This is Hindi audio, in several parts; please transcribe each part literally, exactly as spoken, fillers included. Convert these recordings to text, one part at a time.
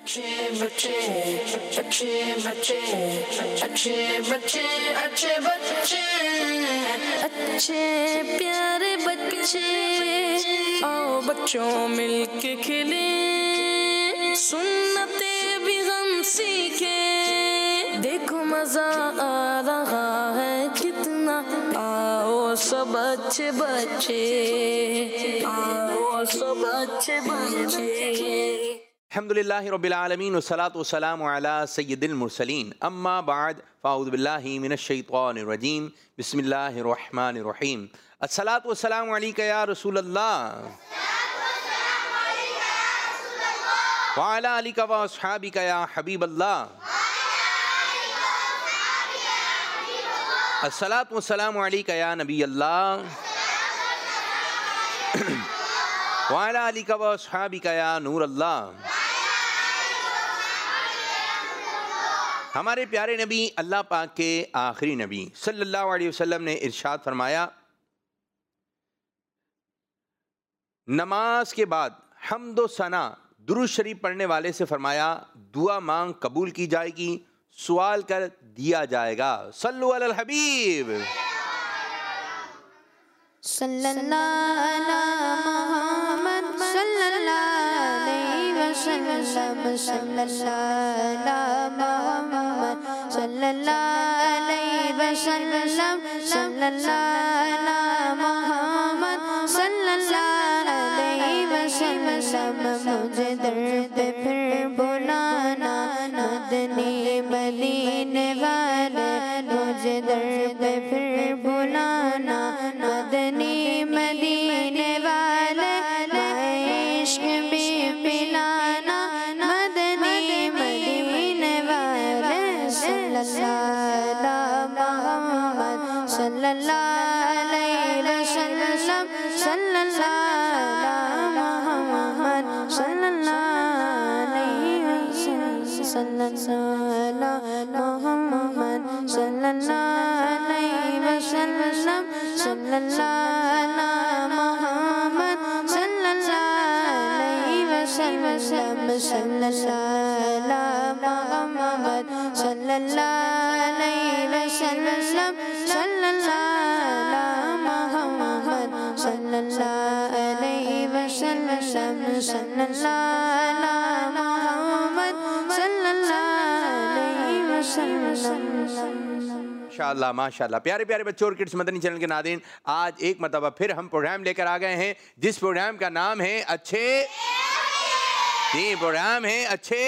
अच्छे बच्चे अच्छे बच्चे अच्छे बच्चे अच्छे बच्चे अच्छे प्यारे बच्चे आओ बच्चों मिलके खेले सुन्नते भी हम सीखे देखो मजा आ रहा है कितना आओ सब अच्छे बच्चे आओ सब अच्छे बच्चे। अल्हम्दुलिल्लाहि रब्बिल आलमीन वस्सलातु वस्सलामु अला सय्यिदिल मुरसलीन अम्मा बाद फ़अऊज़ु बिल्लाहि मिनश शैतानिर रजीम बिस्मिल्लाहिर रहमानिर रहीम अस्सलातु वस्सलामु अलैका या रसूलल्लाह व अला आलिका व अस्हाबिका या हबीबल्लाह अस्सलातु वस्सलामु अलैका या नबीयल्लाह व अला आलिका व अस्हाबिका या नूरल्लाह। हमारे प्यारे नबी अल्लाह पाक के आखिरी नबी सल्लल्लाहु अलैहि वसल्लम ने इरशाद फरमाया, नमाज के बाद हम्दो सना दुरूद शरीफ पढ़ने वाले से फरमाया दुआ मांग कबूल की जाएगी, सवाल कर दिया जाएगा। सल्लु अलल हबीब सल्लल्लाहु अलैहि वसल्लम सल्लल्लाहु सल्लल्लाहु अलैहि वसल्लम सल्लल्लाहु मुहम्मद सल्लल्लाहु अलैहि वसल्लम मुझे दर पे फिर बुलाना मदनी मदीने वाले मुझे दर पे फिर बुलाना मदनी मदीने वाले इश्क में पिलाना मदनी मदीने वाले सल्लल्लाहु मुहम्मद सल्लल्लाहु अलैहि वसल्लम सल्लल्लाहु मुहम्मद सल्लल्लाहु अलैहि वसल्लम सल्लल्लाहु मुहम्मद सल्लल्लाहु अलैहि वसल्लम सल्लल्लाहु मुहम्मद सल्लल्लाहु अलैहि वसल्लम सल्लल्लाहु मुहम्मद सल्लल्लाहु अलैहि वसल्लम सल्लल्लाहु मुहम्मद सल्लल्लाहु अलैहि वसल्लम सल्लल्लाहु मुहम्मद सल्लल्लाहु अलैहि वसल्लम। माशाअल्लाह माशाअल्लाह। प्यारे प्यारे बच्चों और किड्स मदनी चैनल के नाज़रीन, आज एक मरतबा फिर हम प्रोग्राम लेकर आ गए हैं जिस प्रोग्राम का नाम है अच्छे जी प्रोग्राम है अच्छे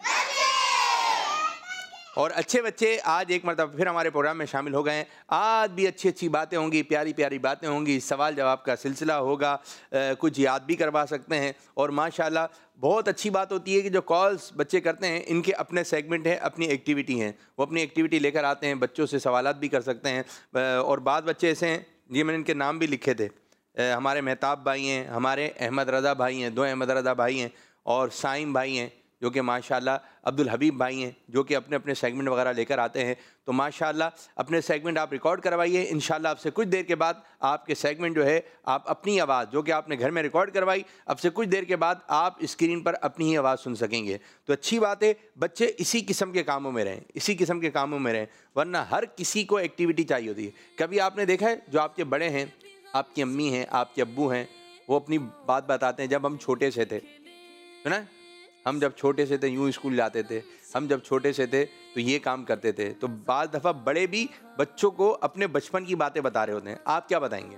और अच्छे बच्चे आज एक मरतबा फिर हमारे प्रोग्राम में शामिल हो गए हैं। आज भी अच्छी अच्छी बातें होंगी, प्यारी प्यारी बातें होंगी, सवाल जवाब का सिलसिला होगा, आ, कुछ याद भी करवा सकते हैं। और माशाल्लाह बहुत अच्छी बात होती है कि जो कॉल्स बच्चे करते हैं इनके अपने सेगमेंट हैं, अपनी एक्टिविटी हैं, वो अपनी एक्टिविटी लेकर आते हैं, बच्चों से सवालात भी कर सकते हैं। और बाद बच्चे ऐसे हैं, ये मैंने इनके नाम भी लिखे थे, हमारे मेहताब भाई हैं, हमारे अहमद रज़ा भाई हैं, दो अहमद रज़ा भाई हैं और साइम भाई हैं जो कि माशाल्लाह अब्दुल हबीब भाई हैं जो कि अपने अपने सेगमेंट वगैरह लेकर आते हैं। तो माशाल्लाह अपने सेगमेंट आप रिकॉर्ड करवाइए, इंशाल्लाह आपसे कुछ देर के बाद आपके सेगमेंट जो है आप अपनी आवाज़ जो कि आपने घर में रिकॉर्ड करवाई, अब से कुछ देर के बाद आप स्क्रीन पर अपनी ही आवाज़ सुन सकेंगे। तो अच्छी बात है, बच्चे इसी किस्म के कामों में रहें, इसी किस्म के कामों में रहें, वरना हर किसी को एक्टिविटी चाहिए होती है। कभी आपने देखा है जो आपके बड़े हैं, आपकी अम्मी हैं, आपके अब्बू हैं, वो अपनी बात बताते हैं जब हम छोटे से थे, सुना हम जब छोटे से थे यूँ स्कूल जाते थे, हम जब छोटे से थे तो ये काम करते थे। तो बाज़ दफ़ा बड़े भी बच्चों को अपने बचपन की बातें बता रहे होते हैं। आप क्या बताएंगे?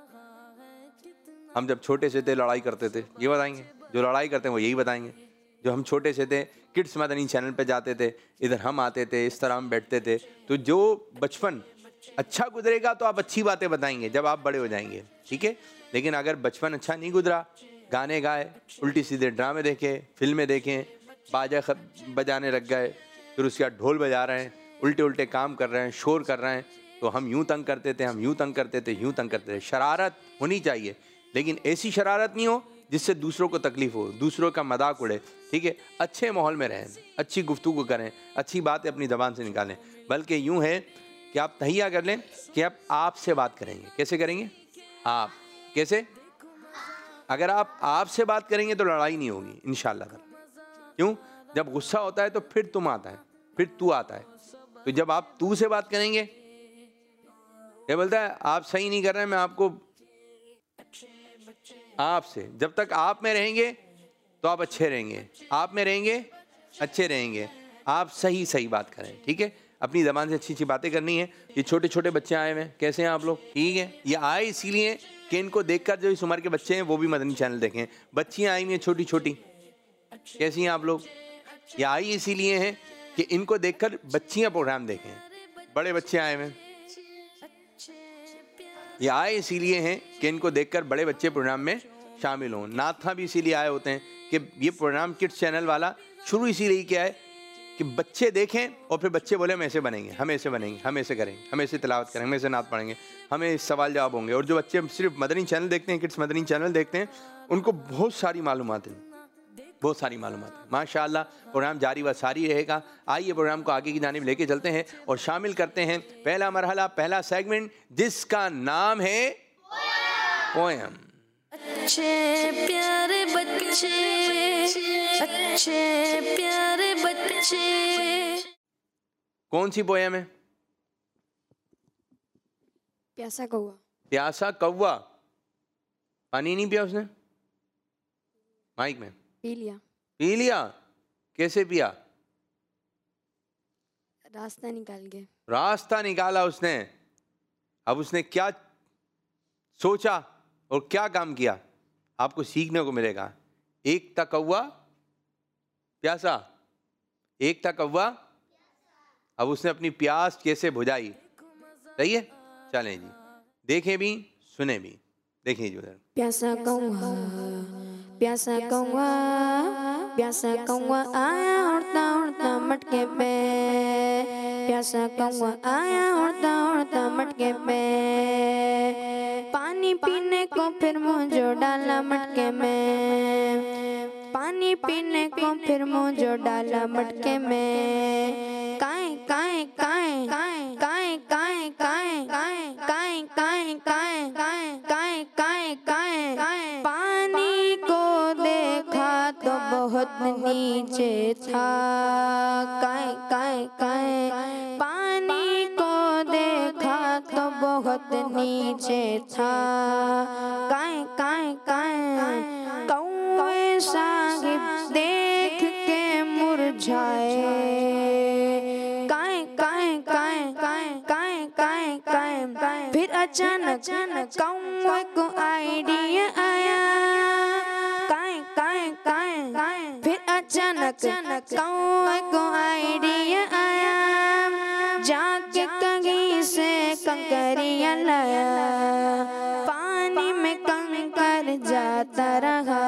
हम जब छोटे से थे लड़ाई करते थे, ये बताएंगे? जो लड़ाई करते हैं वो यही बताएंगे। जो हम छोटे से थे किड्स मदनी चैनल पे जाते थे, इधर हम आते थे, इस तरह हम बैठते थे। तो जो बचपन अच्छा गुजरेगा तो आप अच्छी बातें बताएंगे जब आप बड़े हो जाएंगे, ठीक है। लेकिन अगर बचपन अच्छा नहीं गुजरा, गाने गाए, उल्टी सीधे ड्रामे देखे, फिल्में देखें, बाजा बजाने लग गए, फिर उसके बाद ढोल बजा रहे हैं, उल्टे उल्टे काम कर रहे हैं, शोर कर रहे हैं, तो हम यूँ तंग करते थे, हम यूँ तंग करते थे, यूँ तंग करते थे। शरारत होनी चाहिए, लेकिन ऐसी शरारत नहीं हो जिससे दूसरों को तकलीफ़ हो, दूसरों का मजाक उड़े, ठीक है। अच्छे माहौल में रहें, अच्छी गुफ्तगू करें, अच्छी बातें अपनी ज़बान से निकालें। बल्कि यूँ है कि आप तहिया कर लें कि आप आपसे बात करेंगे। कैसे करेंगे? आप कैसे? अगर आप आपसे बात करेंगे तो लड़ाई नहीं होगी इंशाअल्लाह। क्यों? जब गुस्सा होता है तो फिर तुम आता है, फिर तू आता है। तो जब आप तू से बात करेंगे, ये बोलता है आप सही नहीं कर रहे, मैं आपको आप से। जब तक आप में रहेंगे तो आप अच्छे रहेंगे, आप में रहेंगे अच्छे रहेंगे। आप सही सही बात करें, ठीक है। अपनी ज़बान से अच्छी अच्छी बातें करनी है। ये छोटे छोटे बच्चे आए हुए हैं, कैसे हैं आप लोग? ठीक है। ये आए इसीलिए कि इनको देखकर जो इस उम्र के बच्चे हैं वो भी मदनी चैनल देखें। बच्चियाँ आई हुई हैं छोटी छोटी, कैसी हैं आप लोग? ये आई इसीलिए हैं कि इनको देखकर बच्चियाँ प्रोग्राम देखें। बड़े बच्चे आए हुए हैं, ये आए इसीलिए हैं कि इनको देखकर बड़े बच्चे प्रोग्राम में शामिल हों। नाथा भी इसीलिए आए होते हैं कि ये प्रोग्राम किड्स चैनल वाला शुरू इसीलिए किया है कि बच्चे देखें और फिर बच्चे बोले हम ऐसे बनेंगे, हम ऐसे बनेंगे, हम ऐसे करेंगे, हम ऐसे तिलावत करेंगे, हम ऐसे नात पढ़ेंगे, हमें सवाल जवाब होंगे। और जो बच्चे सिर्फ मदनी चैनल देखते हैं, किड्स मदनी चैनल देखते हैं, उनको बहुत सारी मालूमात हैं, बहुत सारी मालूमात है। माशाअल्लाह प्रोग्राम जारी व सारी रहेगा। आइए प्रोग्राम को आगे की जानिब लेके चलते हैं और शामिल करते हैं पहला मरहला, पहला सेगमेंट, जिसका नाम है पोयम। अच्छे प्यारे बच्चे, अच्छे प्यारे बच्चे। कौन सी पोयम है? प्यासा कौवा। प्यासा कौवा। पानी नहीं पिया उसने माइक में? पी लिया। पी लिया? कैसे पिया? रास्ता निकाल के। रास्ता निकाला उसने। अब उसने क्या सोचा और क्या काम किया, आपको सीखने को मिलेगा। एक था कौवा प्यासा, एक था कौवा। अब उसने अपनी प्यास कैसे बुझाई, सही है। चलें जी, देखें भी सुने भी। देखें जी उधर। प्यासा कौवा, प्यासा कौवा, प्यासा कौवा आया उड़ता उड़ता मटके पे। प्यासा कौवा आया उड़ता उड़ता मटके पे। पानी पीने को फिर मुँह जो डाला मटके में। पानी पीने को फिर मुँह जो डाला मटके में। काए काए काए काए काए काए काए काए काए काए काए काए काए। पानी को देखा तो बहुत नीचे था। काए काए काए। पानी को देखा तो बहुत नीचे था। काए काए काए। कौवे साहिब देख के मुरझाए। काए काए काए काए काए काए। फिर अचानक कौवे को आइडिया आया। काए काए काए। फिर अचानक कौवे को आइडिया आया। जाके कहीं से कंकरिया लाया। पानी में कंकर जाता रहा,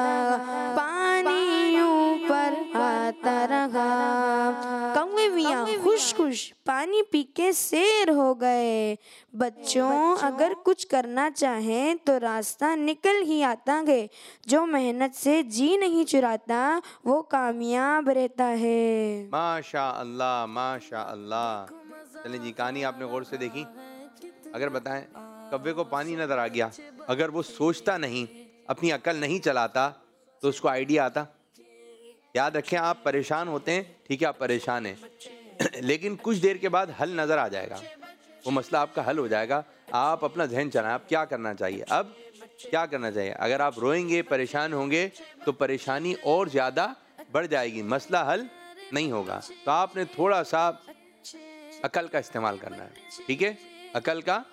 पानी ऊपर आता रहा। कौवे मियाँ खुश खुश पानी पी के सैर हो गए। बच्चों, अगर कुछ करना चाहें तो रास्ता निकल ही आता है। जो मेहनत से जी नहीं चुराता वो कामयाब रहता है। माशा अल्लाह, माशा अल्लाह। चलें जी, कहानी आपने गौर से देखी। अगर बताएं, कौवे को पानी नजर आ गया, अगर वो सोचता नहीं, अपनी अकल नहीं चलाता, तो उसको आइडिया आता। याद रखें, आप परेशान होते हैं, ठीक है, आप परेशान हैं, लेकिन कुछ देर के बाद हल नजर आ जाएगा, वो मसला आपका हल हो जाएगा। आप अपना जहन चलाएं, आप क्या करना चाहिए, अब क्या करना चाहिए। अगर आप रोएंगे, परेशान होंगे, तो परेशानी और ज़्यादा बढ़ जाएगी, मसला हल नहीं होगा। तो आपने थोड़ा सा अकल का इस्तेमाल करना है, ठीक है, अकल का।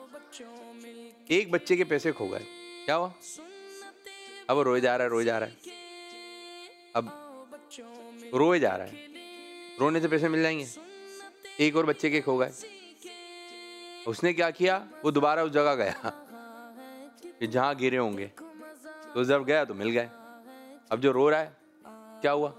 एक बच्चे के पैसे खो गए, क्या हुआ? अब वो रोए जा रहा है, रोए जा रहा है, अब रोए जा रहा है, रोने से पैसे मिल जाएंगे। एक और बच्चे के खो गए, उसने क्या किया, वो दोबारा उस जगह गया कि जहाँ गिरे होंगे, तो जब गया तो मिल गए। अब जो रो रहा है, क्या हुआ,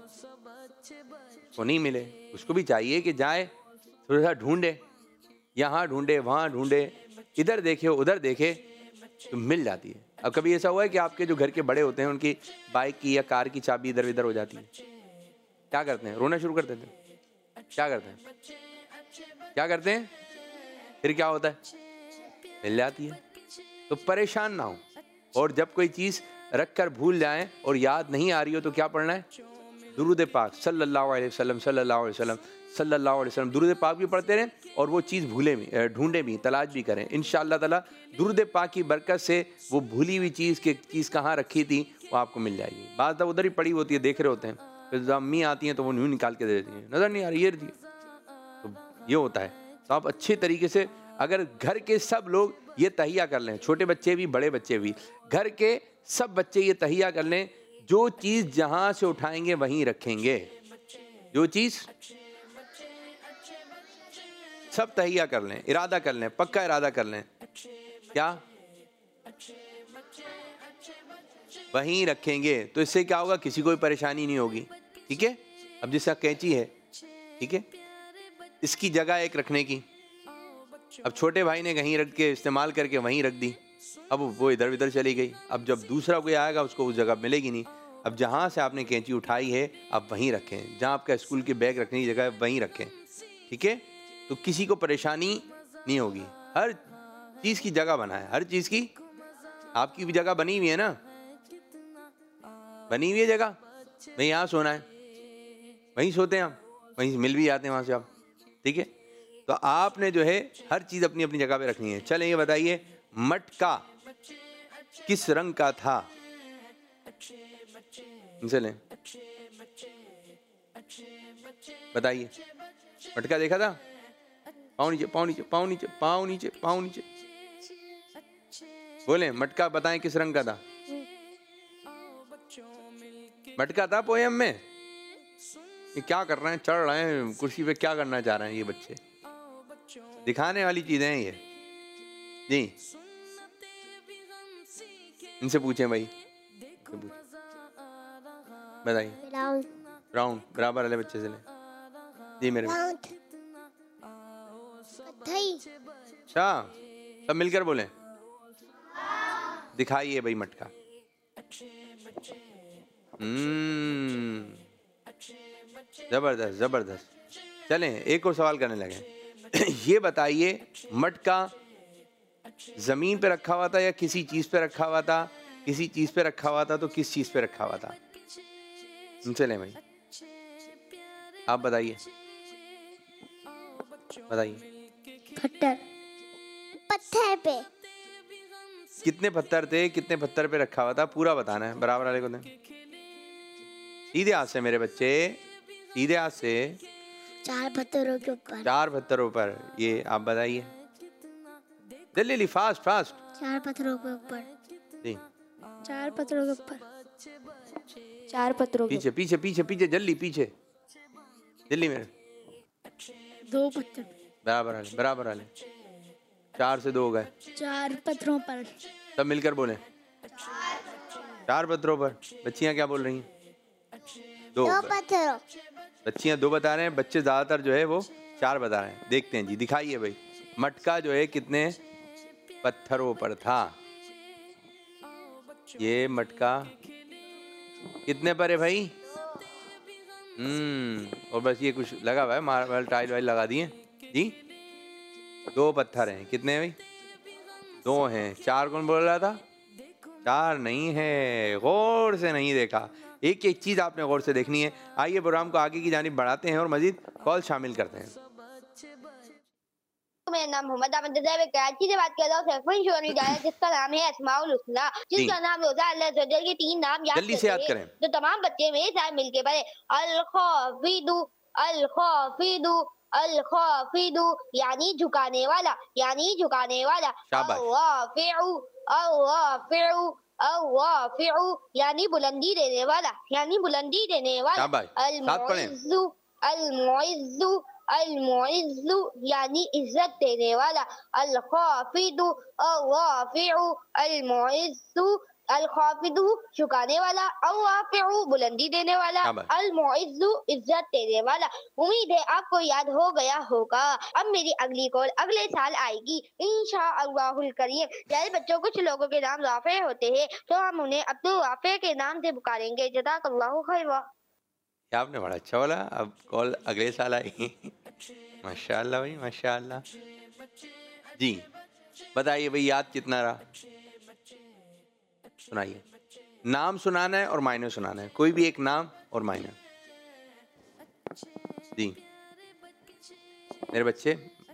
वो नहीं मिले। उसको भी चाहिए कि जाए थोड़ा सा ढूंढे, यहाँ ढूंढे, वहाँ ढूंढे, इधर देखे उधर देखे, तो मिल जाती है। अब कभी ऐसा हुआ है कि आपके जो घर के बड़े होते हैं, उनकी बाइक की या कार की चाबी इधर उधर हो जाती है, क्या करते हैं? रोना शुरू कर देते हैं। क्या करते हैं? क्या करते हैं? फिर क्या होता है? मिल जाती है। तो परेशान ना हो, और जब कोई चीज़ रख कर भूल जाएं और याद नहीं आ रही हो तो क्या पढ़ना है? दुरूद पाक सल्लल्लाहु अलैहि वसल्लम सल्लल्लाहु अलैहि वसल्लम सल्लल्लाहु अलैहि वसल्लम दुरूद पाक भी पढ़ते रहें और वो चीज़ भूले भी, ढूंढे भी, तलाश भी करें। इंशाअल्लाह ताला दुरूद पाक की बरकत से वो भूली हुई चीज़ के चीज़ कहाँ रखी थी वो आपको मिल जाएगी। बात तो उधर ही पड़ी होती है, देख रहे होते हैं, फिर जब अम्मी आती हैं तो वो न्यू निकाल के दे देती हैं, नज़र नहीं आ रही ये रही। तो ये होता है। तो आप अच्छे तरीके से अगर घर के सब लोग ये तहिया कर लें, छोटे बच्चे भी बड़े बच्चे भी, घर के सब बच्चे ये तहिया कर लें, जो चीज़ जहाँ से उठाएंगे वहीं रखेंगे, जो चीज़ सब तहिया कर लें, इरादा कर लें, पक्का इरादा कर लें, क्या वहीं रखेंगे। तो इससे क्या होगा, किसी को भी परेशानी नहीं होगी। ठीक है। अब जैसा कैंची है, ठीक है, इसकी जगह एक रखने की, अब छोटे भाई ने कहीं रख के इस्तेमाल करके वहीं रख दी, अब वो इधर उधर चली गई। अब जब दूसरा कोई आएगा उसको उस जगह मिलेगी नहीं। अब जहाँ से आपने कैंची उठाई है आप वहीं रखें, जहाँ आपका स्कूल के बैग रखने की जगह है वहीं रखें। ठीक है। तो किसी को परेशानी नहीं होगी। हर चीज़ की जगह बना है, हर चीज़ की आपकी भी जगह बनी हुई है ना, बनी हुई है जगह। भाई यहाँ सोना है, वहीं सोते हैं हम, वहीं मिल भी जाते हैं वहाँ से आप। ठीक है। तो आपने जो है हर चीज़ अपनी अपनी जगह पे रखनी है। चलें ये बताइए, मटका किस रंग का था? चलें बताइए, मटका देखा था? पाँव नीचे, पाँव नीचे, पाँव नीचे, पाँव नीचे, पाँव नीचे, बोले मटका बताएं किस रंग का था? मटका था पोयम में। ये क्या कर रहे हैं, चढ़ रहे हैं कुर्सी पे, क्या करना चाह रहे हैं ये बच्चे? दिखाने वाली चीजें हैं ये जी। इनसे पूछें भाई, बताइए। राउंड बराबर वाले बच्चे से ले जी। मेरे अच्छा, सब मिलकर बोले, दिखाइए भाई मटका। हम्म, जबरदस्त जबरदस्त। चलें एक और सवाल करने लगे। ये बताइए, मटका जमीन पे रखा हुआ था या किसी चीज पे रखा हुआ था? किसी चीज पे रखा हुआ था, तो किस चीज पे रखा हुआ था? चलें भाई आप बताइए, बताइए। पत्थर, पत्थर पे। कितने पत्थर थे, कितने पत्थर पे रखा हुआ था? पूरा बताना है, बराबर वाले को दें। सीधे हाथ से मेरे बच्चे, सीधे हाथ से। चार पत्थरों के ऊपर। चार पत्थरों पर, ये आप बताइए जल्दी जल्दी, फास्ट फास्ट। चार पत्थरों के ऊपर जी, चार पत्थरों के ऊपर। चार पत्थरों के पीछे पीछे पीछे पीछे, जल्दी पीछे, जल्दी मेरे। दो पत्थर, बराबर वाले, बराबर वाले। चार से दो हो गए। चार पत्थरों पर। सब मिलकर बोले, चार पत्थरों पर। बच्चियां क्या बोल रही हैं? दो, दो पत्थरों। बच्चियां दो बता रहे हैं, बच्चे ज्यादातर जो है वो चार बता रहे हैं। देखते हैं जी, दिखाइए भाई, मटका जो है कितने पत्थरों पर था? ये मटका कितने पर है भाई? हम्म, और बस ये कुछ लगा हुआ है, मार्बल टाइल वाइल लगा दिए जी। दो पत्थर हैं, कितने हैं भाई? दो हैं। चार कौन बोल रहा था? चार नहीं है, गौर से नहीं देखा। एक एक चीज आपने गौर से देखनी है। आइए प्रोग्राम को आगे की जानिब बढ़ाते हैं और मजीद कॉल शामिल करते हैं। मेरा नाम मोहम्मद अहमद है, मैं कराची से बात कर रहा हूँ। सरफन शोरी जाया जिसका नाम है अस्माउल हुस्ना, जिसका नाम रोजा अल्लाह सजल के तीन नाम याद जल्दी से याद करें। तो तमाम बच्चे मेरे साथ मिलके पढ़े, अल खाफिदु अल खाफिदु अल खाफिदु, यानी झुकाने वाला, यानी झुकाने वाला। अल-राफ़िउ अल-राफ़िउ अल-राफ़िउ, यानी बुलंदी देने वाला, यानी बुलंदी देने वाला। अल-मुइज़्ज़ु अल-मुइज़्ज़ु अल-मुइज़्ज़ु, यानी इज्जत देने वाला। अल-खाफिदु अल-राफ़िउ अल-मुइज़्ज़ु, अल-खाफिदु झुकाने वाला, अल-राफ़िउ बुलंदी देने वाला, अल-मुइज़्ज़ु इज्जत देने वाला। उम्मीद है आपको याद हो गया होगा। अब मेरी अगली कॉल अगले साल आएगी इंशाअल्लाहुल करीम। यार बच्चों, कुछ लोगों के नाम राफ़े होते हैं तो हम उन्हें अब्दुल राफ़े के नाम से पुकारेंगे। जज़ाकल्लाहु खैरा। आपने बड़ा अच्छा बोला। अब कॉल अगले साल आएगी। माशाअल्लाह भाई, माशाअल्लाह जी। बताइए भाई, याद कितना रहा? सुनाइए। नाम सुनाना है और मायने सुनाना है, कोई भी एक नाम और मायने। जी मेरे बच्चे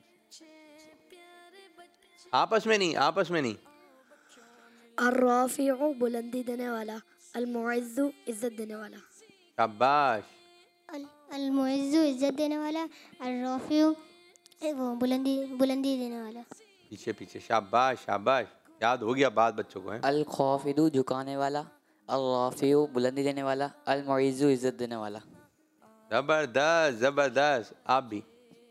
आपस में नहीं, आपस में नहीं। अर्राफिउ बुलंदी देने वाला, अल-मुइज़्ज़ु इज्जत देने वाला। शाबाश। अल-मुइज़्ज़ु इज्जत देने वाला, अर्राफिउ वो बुलंदी बुलंदी देने वाला। पीछे पीछे, शाबाश शाबाश, याद हो गया बात बच्चों को है। अल-खाफिदु झुकाने वाला, अल-राफिउ बुलंदी देने वाला, अल-मुइज़्ज़ु इज्जत देने वाला। जबरदस्त जबरदस्त। आप भी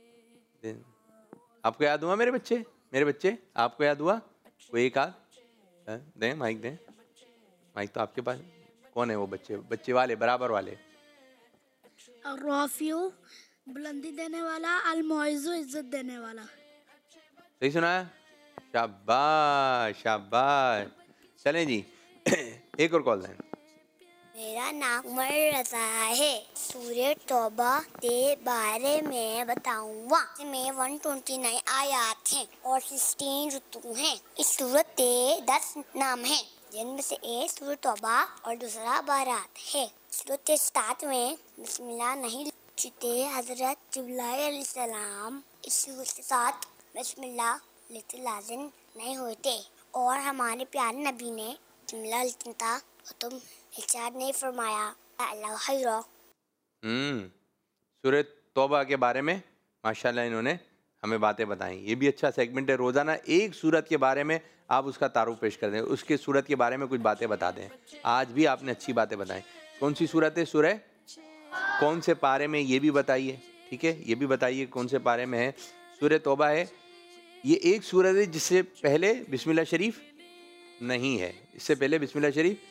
आपको याद हुआ मेरे बच्चे? मेरे बच्चे आपको याद हुआ? कोई एक आध दें, माइक दें। माइक तो आपके पास, कौन है वो बच्चे? बच्चे वाले बराबर वाले। अर्राफिउ बुलंदी देने वाला, अल-मुइज़्ज़ु इज्जत देने वाला। सही सुना है? शाबाश शाबाश। चलें जी एक और कॉल दें। मेरा नाम उमर रज़ा है। सूरह तौबा के बारे में बताऊंगा। इसमें एक सौ उनतीस आयत हैं और सोलह रुतु हैं। इस सूरत के दस नाम हैं, जिनमें से एक सूरह तौबा और दूसरा बारात है। सूरत के स्टार्ट में बिस्मिल्लाह नहीं लिखते। हजरत जिब्राइल अलैहिस्सलाम इस सूरत के साथ बिस्मिल्लाह लिखते लाजिम नहीं होते और हमारे प्यारे नबी ने बिस्मिल्लाह लिखा था और तुम इरशाद नहीं फरमाया। अल्लाह खैर। हम्म सूरह तौबा के बारे में माशाल्लाह इन्होंने हमें बातें बताई। ये भी अच्छा सेगमेंट है। रोज़ाना एक सूरत के बारे में आप उसका तारुफ पेश कर दें, उसके सूरत के बारे में कुछ बातें बता दें। आज भी आपने अच्छी बातें बताई। कौन सी सूरत है? सूरह कौन से पारे में, ये भी बताइए। ठीक है, ये भी बताइए कौन से पारे में है। सूरह तौबा है। ये एक सूरत है जिससे पहले बिस्मिल्लाह शरीफ नहीं है। इससे पहले बिस्मिल्लाह शरीफ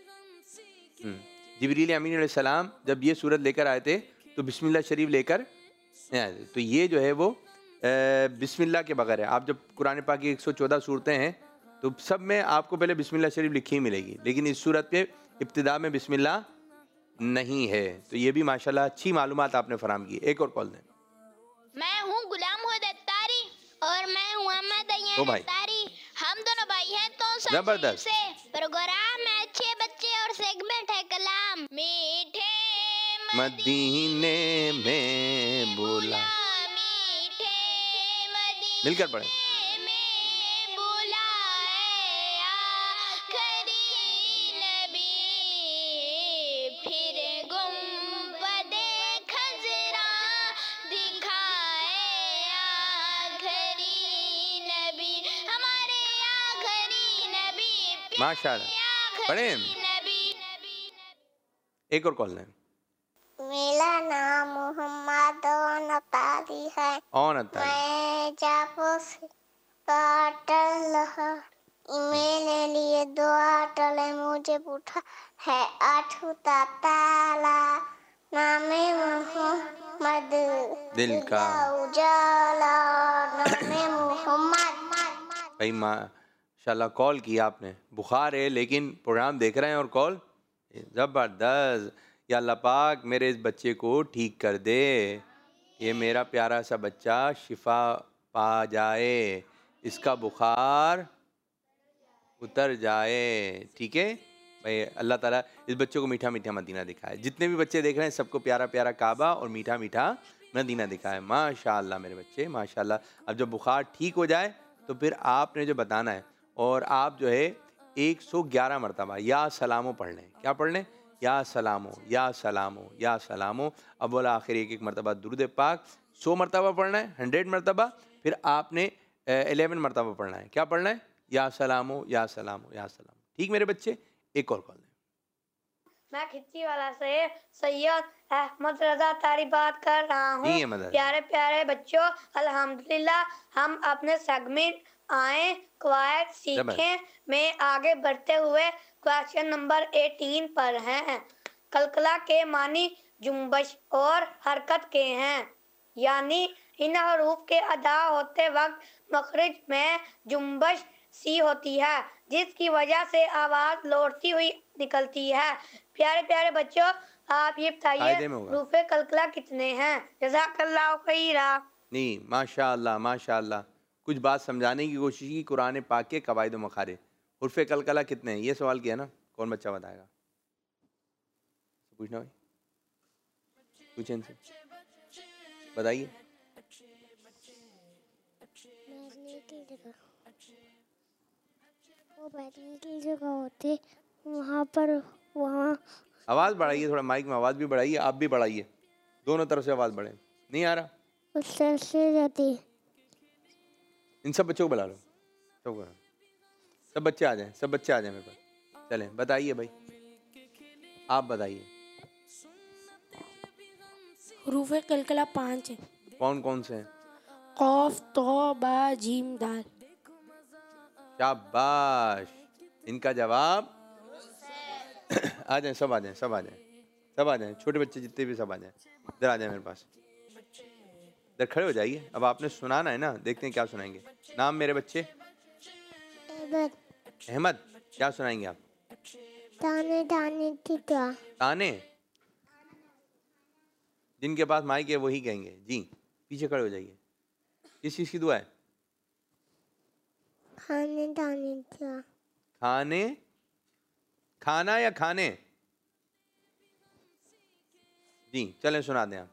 जिब्रील अमीन अलैहिस्सलाम जब ये सूरत लेकर आए थे तो बिस्मिल्लाह शरीफ लेकर आए थे। तो ये जो है वो बिस्मिल्लाह के बगैर है। आप जब कुरान पाक की एक सौ चौदह सूरतें हैं तो सब में आपको पहले बिस्मिल्लाह शरीफ लिखी ही मिलेगी, लेकिन इस सूरत के इब्तिदा में बिस्मिल्लाह नहीं है। तो ये भी माशाल्लाह अच्छी मालूमात आपने फराहम की। एक और कॉल दें। मैं हूँ गुलाम हुद अत्तारी और मैं हूँ अहमद ओ भाई। अत्तारी। हम दोनों भाई हैं तो जबरदस्त। से प्रोग्राम है अच्छे बच्चे और सेगमेंट है कलाम। मीठे मदीने में बोला, मीठे मदीने मिलकर पढ़े। में बुलाए आखिरी नबी, फिर गुंबदे खज़रा दिखाए आखिरी नबी, हमारे आखिरी नबी, माशाल्लाह पढ़े। नबी। एक और कॉल दें। मेरा नाम मोहम्मद नतारी है। ऑन आता है। मैं जाफर से काटल मेरे लिए दुआ टले मुझे पूछा है आठ ताला नामे मोहम्मद दिल का उजाला नामे मोहम्मद। भाई माशाल्लाह कॉल किया आपने। बुखार है लेकिन प्रोग्राम देख रहे हैं और कॉल ज़बरदस्त। या अल्लाह पाक मेरे इस बच्चे को ठीक कर दे, ये मेरा प्यारा सा बच्चा शिफा पा जाए, इसका बुखार उतर जाए। ठीक है भाई, अल्लाह ताला इस बच्चे को मीठा मीठा मदीना दिखाए। जितने भी बच्चे देख रहे हैं सबको प्यारा प्यारा काबा और मीठा मीठा मदीना दिखाए। माशाल्लाह मेरे बच्चे माशाल्लाह। अब जब बुखार ठीक हो जाए तो फिर आपने जो बताना है, और आप जो है एक सौ ग्यारह मरतबा या सलामो पढ़ लें। क्या पढ़ लें? या सलामो या सलामो या सलामो। अब बोला आखिर एक एक मरतबा दुरूद पाक सौ मरतबा पढ़ना है, हंड्रेड मरतबा। फिर आपने एलेवन मरतबा पढ़ना है। क्या पढ़ना है? या सलामो या सलामो या सलामो। ठीक मेरे बच्चे, एक और कॉल दें। मैं खिच्ची वाला से सैयद अहमद रजा तारी बात कर रहा हूँ। प्यारे प्यारे बच्चों, अल्हम्दुलिल्लाह हम अपने सेगमेंट आए क्वाइट सीखें में आगे बढ़ते हुए क्वेश्चन नंबर अठारह पर हैं। कलकला के मानी जुम्बश और हरकत के हैं, यानी इन हरूफ के अदा होते वक्त मखरज में जुम्बश सी होती है, जिसकी वजह से आवाज लौटती हुई निकलती है। प्यारे प्यारे बच्चों, आप ये बताइए रूफे कलकला कितने हैं? जज़ाकल्लाहु खैरा। नहीं, माशाअल्लाह माशाअल्लाह। कुछ बात समझाने की कोशिश की कुरान पाक के कवायद मखारे। उर्फ़े कलकला कितने हैं? ये सवाल किया ना, कौन बच्चा बताएगा? पूछना भाई, पूछें इनसे। बताइए। बैठने की जगह, वो बैठने की जगह होती वहाँ पर, वहाँ आवाज़ बढ़ाइए थोड़ा, माइक में आवाज़ भी बढ़ाइए, आप भी बढ़ाइए, दोनों तरफ से आवाज़ बढ़े। नहीं आ रहा? उस तरह से जाती। इन सब बच्चों को बुला लो, सब को। सब बच्चे आ जाएं, सब बच्चे आ जाएं मेरे पास। चलें बताइए भाई, आप बताइए। हरूफ कलकला पाँच है। कौन कौन से हैं? कौफ, तौ, बा, जीम, दाल। शाबाश, इनका जवाब आ जाएं, सब आ जाएं, सब आ जाएं, सब आ जाएं, छोटे बच्चे जितने भी सब आ जाएं, इधर आ जाएं मेरे पास, इधर खड़े हो जाइए। अब आपने सुनाना है ना, देखते हैं क्या सुनाएंगे। नाम मेरे बच्चे? अहमद। अहमद, क्या सुनाएंगे आप? ताने ताने की दुआ। ताने? जिनके पास माइक है वही कहेंगे जी। पीछे खड़े हो जाइए। किस चीज़ की दुआ है? खाने ताने की दुआ। खाने, खाना या खाने? जी चलें सुना दें आप,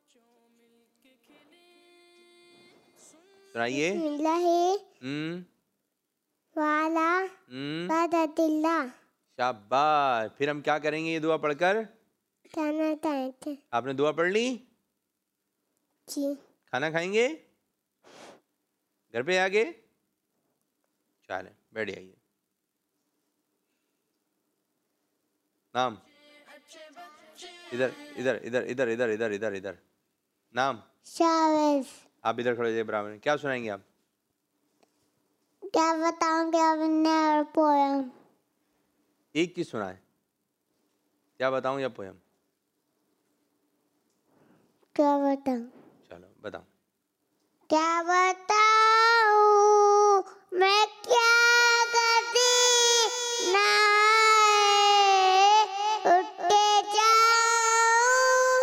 सुनाइए। हम्म वाला हम्म शाबाश। फिर हम क्या करेंगे ये दुआ पढ़कर? ताने ताने की। आपने दुआ पढ़ ली जी। खाना खाएंगे घर पे आगे? चलें बैठ जाइए। नाम? इधर इधर इधर इधर इधर इधर इधर इधर। नाम? शावेज। आप इधर खड़े हो जाइए बराबर में। क्या सुनाएंगे आप? क्या बताऊं, क्या बनने पोयम। एक चीज सुनाए, क्या बताऊं या पोयम? क्या बताऊं? चलो बताओ। क्या बताऊं मैं क्या करती ना उठते जाऊं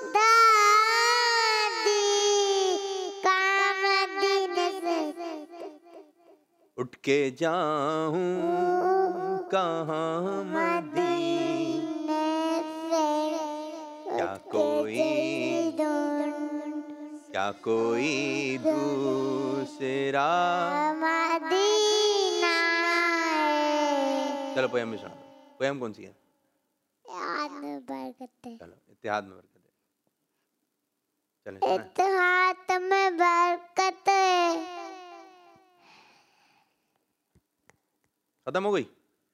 दादी काम दिन से। उठ के जाऊं कहाँ मदीने से, क्या कोई क्या कोई दूसरा मदीना है। चलो पोयम भी सुना दो। पोयम कौन सी है? इत्तेहाद में बरकत है। चलो इत्तेहाद में बरकत है। चलें सुनाएं। इत्तेहाद में बरकत है। खत्म हो गई?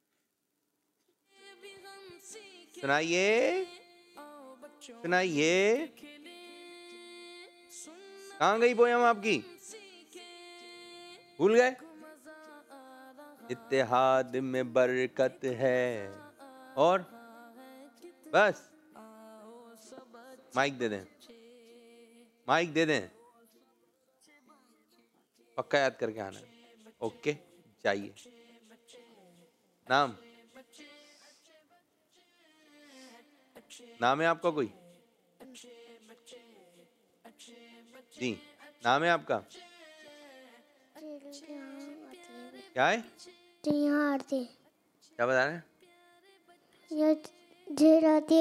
सुनाइए सुनाइए। कहाँ गई पोयम आपकी? भूल गए? इत्तेहाद में बरकत है और बस। माइक दे दें, माइक दे दें। पक्का याद करके आना। ओके जाइए। नाम? नाम है आपका कोई? जी नाम है आपका? क्या है? क्या बता रहे हैं? ये जीराते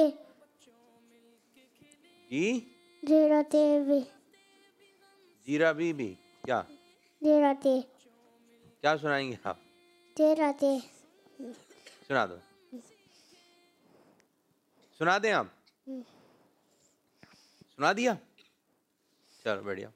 जी जीराते भी जीरा बीबी। क्या जीराते क्या सुनाएंगे आप? जीराते सुना दो, सुना दें आप? सुना दिया? चलो बढ़िया।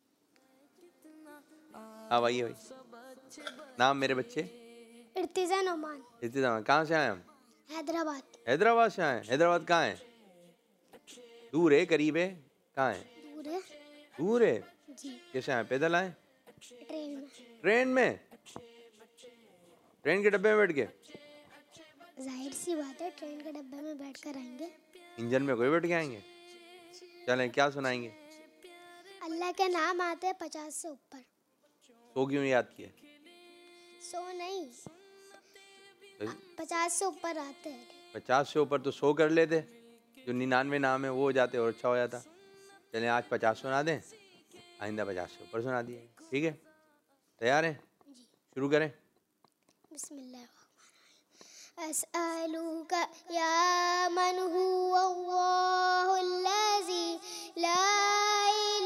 हाँ भाई भाई। नाम मेरे बच्चे? इर्तिजा नोमान। इर्तिजा। कहाँ से आए हम? हैदराबाद। हैदराबाद से आए। हैदराबाद कहाँ है? दूर है करीब है? कहाँ है? दूर है। दूर है जी। कैसे आए? पैदल आए? ट्रेन में। ट्रेन में? ट्रेन के डब्बे में बैठ के? जाहिर सी बात है, ट्रेन के डब्बे में बैठ कर आएंगे। इंजन में कोई बैठ के आएंगे? चलें क्या सुनाएंगे? अल्लाह के नाम आते हैं पचास से ऊपर। सो क्यों याद किया? सौ नहीं, पचास से ऊपर आते हैं। पचास से ऊपर तो सौ कर लेते, जो निन्यानवे नाम है वो हो जाते और अच्छा हो जाता। चलें आज पचास सुना दें, आइंदा पचास से ऊपर सुना दिए। ठीक है, तैयार हैं? शुरू करें। बिस्मिल्लाह। अस्अलुका या मन हुवा अल्लाहुल्लज़ी ला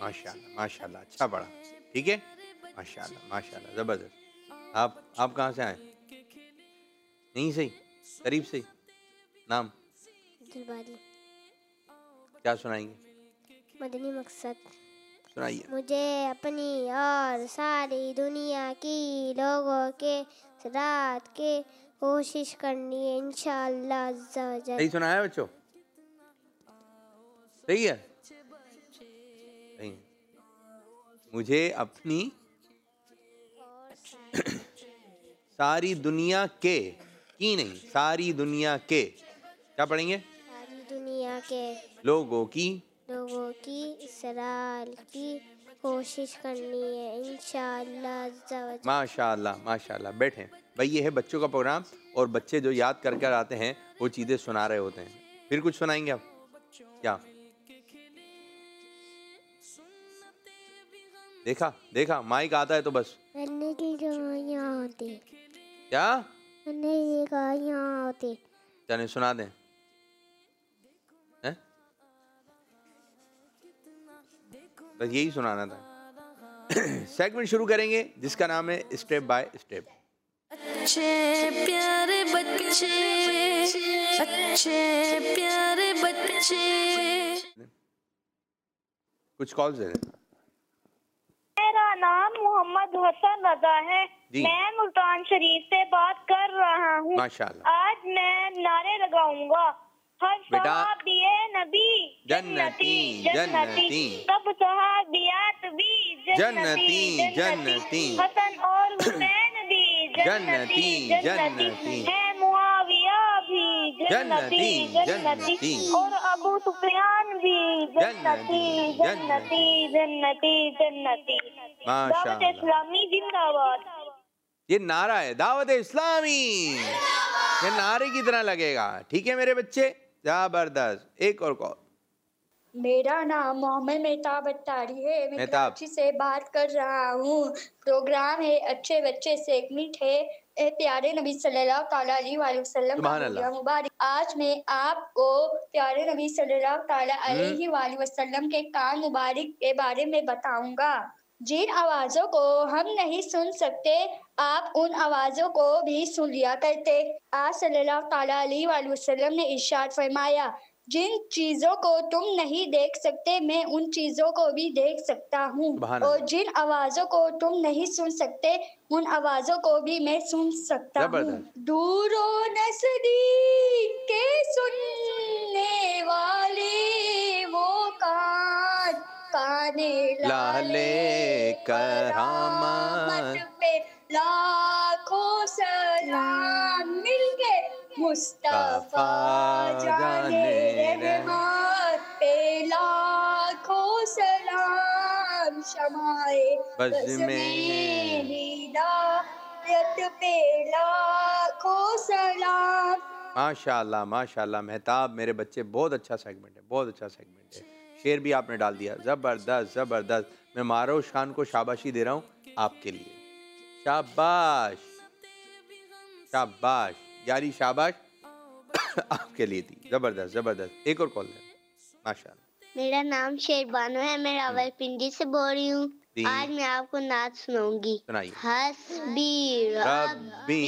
माशाल्लाह माशाल्लाह, अच्छा पढ़ा, ठीक है, माशाल्लाह माशाल्लाह, ज़बरदस्त। आप आप कहाँ से आए? नहीं सही, करीब से। नाम दिलबारी। क्या सुनाएंगे? मदनी मकसद। सुनाइए। मुझे अपनी और सारी दुनिया की लोगों के रात के कोशिश करनी है इंशाअल्लाह अज़्ज़ा व जल। सही सुनाया बच्चों? सही है? सही है। मुझे अपनी सारी दुनिया के की नहीं, सारी दुनिया के क्या पढ़ेंगे? सारी दुनिया के लोगों की लोगों की इसरार की कोशिश करनी है इंशाअल्लाह अज़्ज़ा व जल। माशाल्लाह माशाल्लाह। बैठें भाई, ये है बच्चों का प्रोग्राम और बच्चे जो याद कर कर आते हैं वो चीज़ें सुना रहे होते हैं। फिर कुछ सुनाएंगे आप? क्या देखा देखा माइक आता है तो बस होती क्या होती जाने सुना दें हैं? बस यही सुनाना था। सेगमेंट शुरू करेंगे जिसका नाम है स्टेप बाय स्टेप। अच्छे प्यारे बच्चे, अच्छे प्यारे बच्चे। कुछ कॉल दे दें। मेरा नाम मोहम्मद हसन रजा है, जी। मैं मुल्तान शरीफ से बात कर रहा हूँ। माशाल्लाह। आज मैं नारे लगाऊंगा। हर बेटा, सहाबिए नबी जन्नती जन्नती, सब सहाबियात भी जन्नती जन्नती, हसन और हुसैन भी जन्नती जन्नती, है मुआविया भी जन्नती जन्नती, और अबू सुफियान भी जन्नती जन्नती जन्नती जन्नती। दावत माशाल्लाह। इस्लामी जिंदाबाद। ये नारा है दावत इस्लामी, ये नारे की तरह लगेगा। ठीक है मेरे बच्चे, जबरदस्त। एक और कॉल। मेरा नाम मोहम्मद मेहताब अत्तारी है, मैं मेहताब। कराची से बात कर रहा हूँ। प्रोग्राम है अच्छे बच्चे सेगमेंट है ए प्यारे नबी सल्लल्लाहु ताला अलैहि वसल्लम सुभान का अल्लाह। मुबारक। आज मैं आपको प्यारे नबी सल्लल्लाहु ताला अलैहि वसल्लम के काम मुबारक के बारे में बताऊंगा। जिन आवाज़ों को हम नहीं सुन सकते आप उन आवाज़ों को भी सुन लिया करते। आज सल्लल्लाहु ताला अलैहि वसल्लम ने इरशाद फरमाया, जिन चीज़ों को तुम नहीं देख सकते मैं उन चीज़ों को भी देख सकता हूँ, और जिन आवाज़ों को तुम नहीं सुन सकते उन आवाज़ों को भी मैं सुन सकता हूँ। दूरो नज़दीक के सुनने वाले वो कान काने लाले करामत पे लाखों सलाम मिलके मुस्तफा जाने रहमत पे लाखों सलाम शमाए बज़्म में हिदायत पे लाखों सलाम। माशाल्लाह माशाल्लाह। मेहताब मेरे बच्चे, बहुत अच्छा सेगमेंट है, बहुत अच्छा सेगमेंट है। शेर भी आपने डाल दिया, ज़बरदस्त ज़बरदस्त। मैं मारोश खान को शाबाशी दे रहा हूँ आपके लिए। शाबाश शाबाश यारी, शाबाश आपके लिए थी। ज़बरदस्त ज़बरदस्त। एक और कॉल है। माशाल्लाह। मेरा नाम शेरबानो है, मैं रावलपिंडी से बोल रही हूँ। आज मैं आपको नात सुनाऊंगी। सुनाइए। हस्बी रब्बी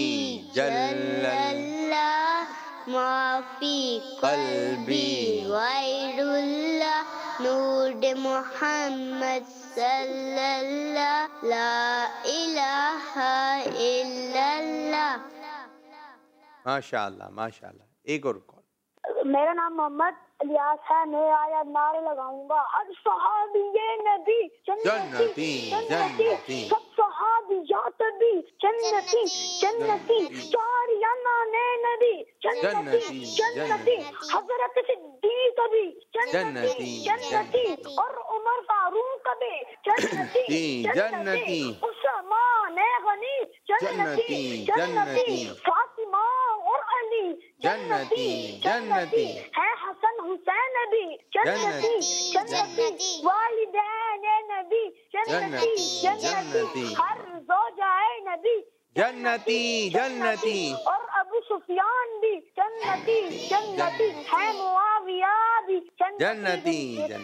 जल्लल्लाह माफी कल्बी गैरुल्लाह नूर मोहम्मद सल्लल्लाह ला इलाहा इल्लल्लाह। माशाल्लाह माशाल्लाह। एक और कॉल। मेरा नाम मोहम्मद इलियास है, मैं आया नारे लगाऊंगा। हर सहाबिये नबी जन्नती जन्नती, सब सहाबियात भी जन्नती जन्नती, सारियाना ने नबी जन्नती जन्नती, हजरत सिद्दीक भी जन्नती जन्नती, और उमर फारूक भी जन्नती जन्नती, उस्मान गनी जन्नती जन्नती, फातिमा और अली जन्नती जन्नती, है हसन हुसैन भी जन्नती जन्नती, वालिदैन नबी जन्नती जन्नती, हर ज़ौजाए नबी जन्नती जन्नती, और अबू सुफियान भी जन्नती जन्नती, है मुआविया भी जन्नती जन्नती।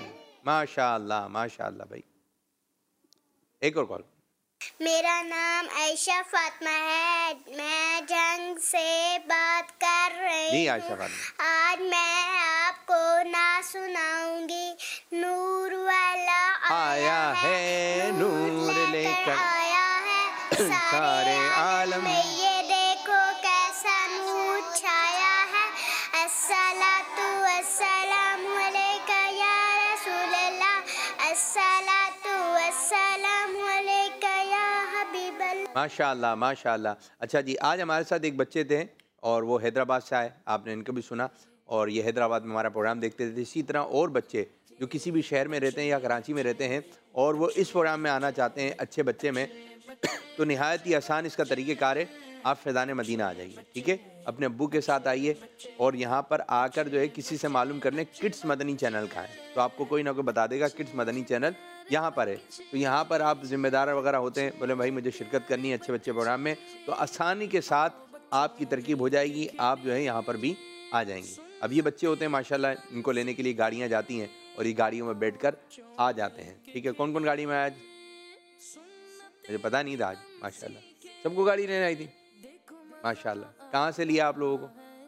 माशाअल्लाह माशाअल्लाह भाई। एक और कॉल। मेरा नाम आयशा फातिमा है, मैं जंग से बात कर रही हूँ। आज मैं आपको ना सुनाऊंगी। नूर वाला आया है, नूर लेकर आया है सारे आलम में, ये देखो कैसा नूर छाया है। अस्सलातु वस्सलामु अलैका या रसूलल्लाह, अस्सलातु वस्सलामु अलैका या हबीबल्लाह। माशाअल्लाह माशाअल्लाह। अच्छा जी, आज हमारे साथ एक बच्चे थे और वो हैदराबाद से आए, आपने इनको भी सुना और ये हैदराबाद में हमारा प्रोग्राम देखते थे। इसी तरह और बच्चे जो किसी भी शहर में रहते हैं या कराची में रहते हैं और वो इस प्रोग्राम में आना चाहते हैं अच्छे बच्चे में, तो निहायत ही आसान इसका तरीक़ेकार है। आप फैज़ान मदीना आ जाइए, ठीक है, अपने अब्बू के साथ आइए और यहाँ पर आकर जो है किसी से मालूम कर लें किड्स मदनी चैनल का है, तो आपको कोई ना कोई बता देगा किड्स मदनी चैनल यहाँ पर है। तो यहाँ पर आप ज़िम्मेदार वगैरह होते हैं, बोले भाई मुझे शिरकत करनी है अच्छे बच्चे प्रोग्राम में, तो आसानी के साथ आपकी तरकीब हो जाएगी, आप जो है यहाँ पर भी आ जाएंगे। अब ये बच्चे होते हैं माशाल्लाह, इनको लेने के लिए गाड़ियाँ जाती हैं और ये गाड़ियों में बैठकर आ जाते हैं, ठीक है। कौन कौन गाड़ी में आया आज? मुझे पता नहीं था आज, माशाल्लाह सबको गाड़ी लेने आई थी, माशाल्लाह। कहाँ से लिया आप लोगों को?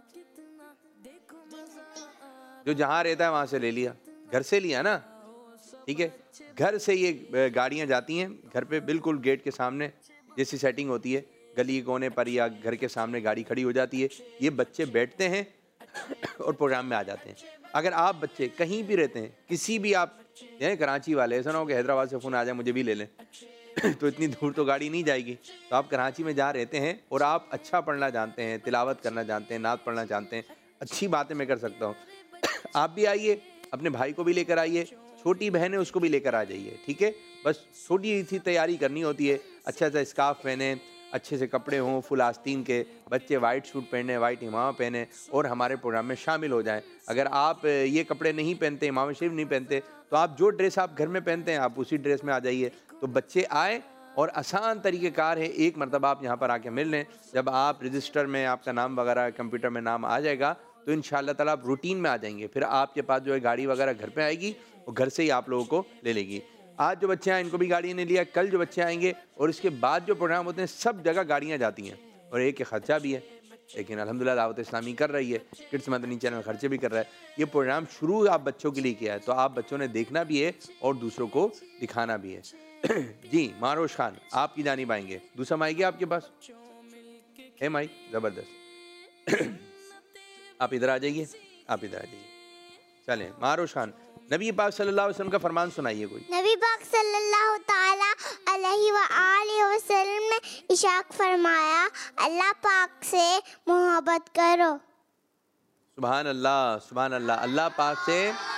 जो जहाँ रहता है वहाँ से ले लिया, घर से लिया ना, ठीक है। घर से ये गाड़ियाँ जाती हैं, घर पे बिल्कुल गेट के सामने जैसी सेटिंग होती है, गली कोने पर या घर के सामने गाड़ी खड़ी हो जाती है, ये बच्चे बैठते हैं और प्रोग्राम में आ जाते हैं। अगर आप बच्चे कहीं भी रहते हैं, किसी भी आप हैं कराची वाले, ऐसा ना हो कि हैदराबाद से फ़ोन आ जाए मुझे भी ले लें तो इतनी दूर तो गाड़ी नहीं जाएगी। तो आप कराची में जहाँ रहते हैं और आप अच्छा पढ़ना जानते हैं, तिलावत करना जानते हैं, नात पढ़ना जानते हैं, अच्छी बातें मैं कर सकता हूँ आप भी आइए, अपने भाई को भी लेकर आइए, छोटी बहन है उसको भी लेकर आ जाइए, ठीक है। बस छोटी सी तैयारी करनी होती है, अच्छा सा स्कार्फ पहने, अच्छे से कपड़े हों फुल आस्तीन के, बच्चे वाइट सूट पहने, वाइट इमामा पहने और हमारे प्रोग्राम में शामिल हो जाएं। अगर आप ये कपड़े नहीं पहनते, इमाम शरीफ नहीं पहनते, तो आप जो ड्रेस आप घर में पहनते हैं आप उसी ड्रेस में आ जाइए। तो बच्चे आए और आसान तरीक़ेकार है, एक मरतबा आप यहाँ पर आके मिल लें। जब आप रजिस्टर में आपका नाम वगैरह कंप्यूटर में नाम आ जाएगा तो इंशाअल्लाह ताला आप रूटीन में आ जाएंगे, फिर आपके पास जो है गाड़ी वगैरह घर पे आएगी और घर से ही आप लोगों को ले लेगी। आज जो बच्चे आए इनको भी गाड़ी ने लिया, कल जो बच्चे आएंगे और इसके बाद जो प्रोग्राम होते हैं सब जगह गाड़ियाँ जाती हैं और एक ख़र्चा भी है, लेकिन अल्हम्दुलिल्लाह दावत इस्लामी कर रही है, किड्स मदनी चैनल खर्चे भी कर रहा है। ये प्रोग्राम शुरू आप बच्चों के लिए किया है, तो आप बच्चों ने देखना भी है और दूसरों को दिखाना भी है जी। मारोश खान आपकी जानिब आएंगे, दूसरा माइक है आपके पास है माइक, ज़बरदस्त आप इधर आ जाइए, आप इधर आ जाइए। चलें मारोश खान, नबी पाक सल्लल्लाहु अलैहि वसल्लम का फरमान सुनाइए कोई। नबी पाक सल्लल्लाहु ताला अलैहि व आलिहि वसल्लम ने इशाक फरमाया, अल्लाह पाक से मोहब्बत करो। सुभान अल्लाह सुभान अल्लाह, अल्लाह पाक से।